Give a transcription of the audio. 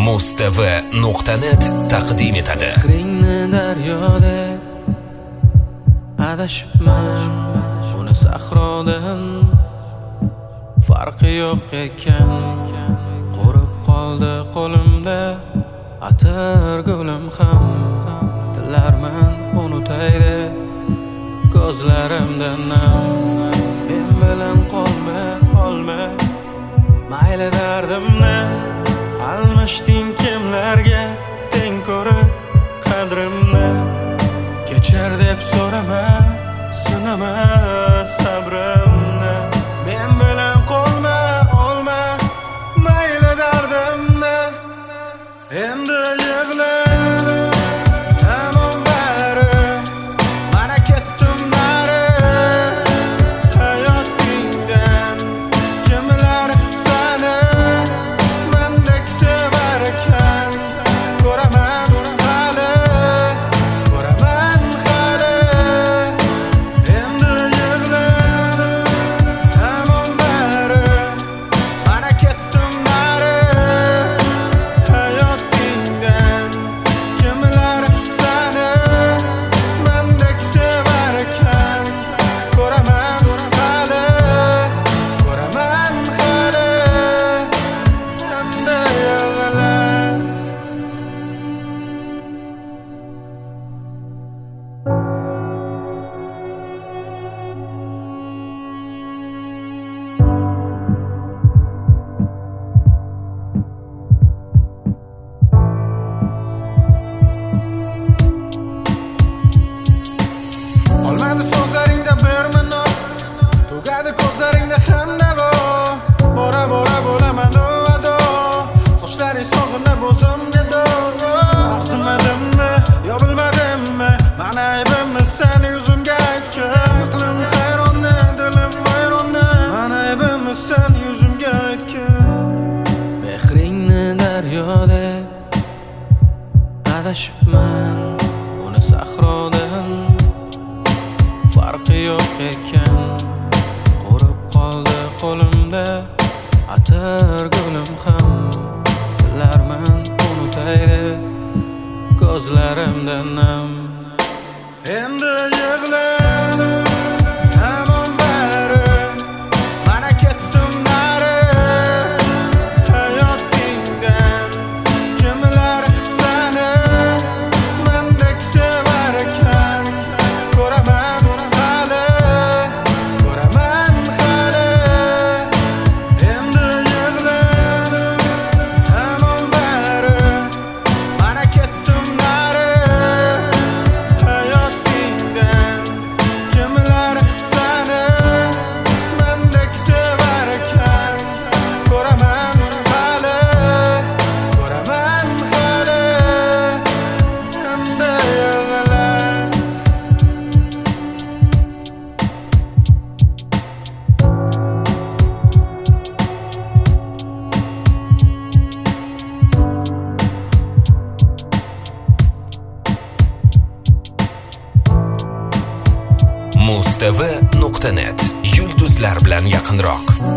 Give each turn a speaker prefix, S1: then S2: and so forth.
S1: Mustv.net taqdim etadi.
S2: Mehringni daryoda adashibman, uni sahrodan farqi yo'q ekan. Qurib qoldi qo'limda atir gulim ham. Tillarman unutaydi ko'zlarimdan nam. Men bilan olma mayli dardimni almashding kimlarga teng ko'rib qadrimni. Kechir deb so'rama, sinama sabrimni. Men bilan olma mayli dardimni. Endi yig'la hamon bari, mana ketdim nari hayotingdan. Kimlar seni mendek sevar ekan, ko'raman hali. Endi yig'la hamon bari, mana ketdim nari hayotingdan. Kimlar seni mendek sevar ekan, ko'raman hali. Endi yig'la. Olmadi so'zlaringda bir minut, tugadi ko'zlaringda hamdavo. Bora bo'laman ado, sochlaring sog'inib o'zimga do. Arzimadimmi yo bilmadimmi, mana aybimni sen yuzimga aytgin. Aqlim hayronni, dilim vayronni, mana aybimni sen yuzimga aytgin. Mehringni daryoda adashibman, uni sahrodan farqi yo'q ekan. Qurib qoldi qo'limda atir gulim ham. Tillarman unutaydi ko'zlarimdan nam. Endi yig'la hamon bari, mana ketdim nari hayotingdan. Kimlar seni mendek sevar ekan, ko'raman hali. Endi yig'la hamon bari, mana ketdim nari hayotingdan. Kimlar seni mendek sevar ekan, ko'raman hali. Endi yig'la.
S1: Mustv.net yulduzlar bilan yaqinroq.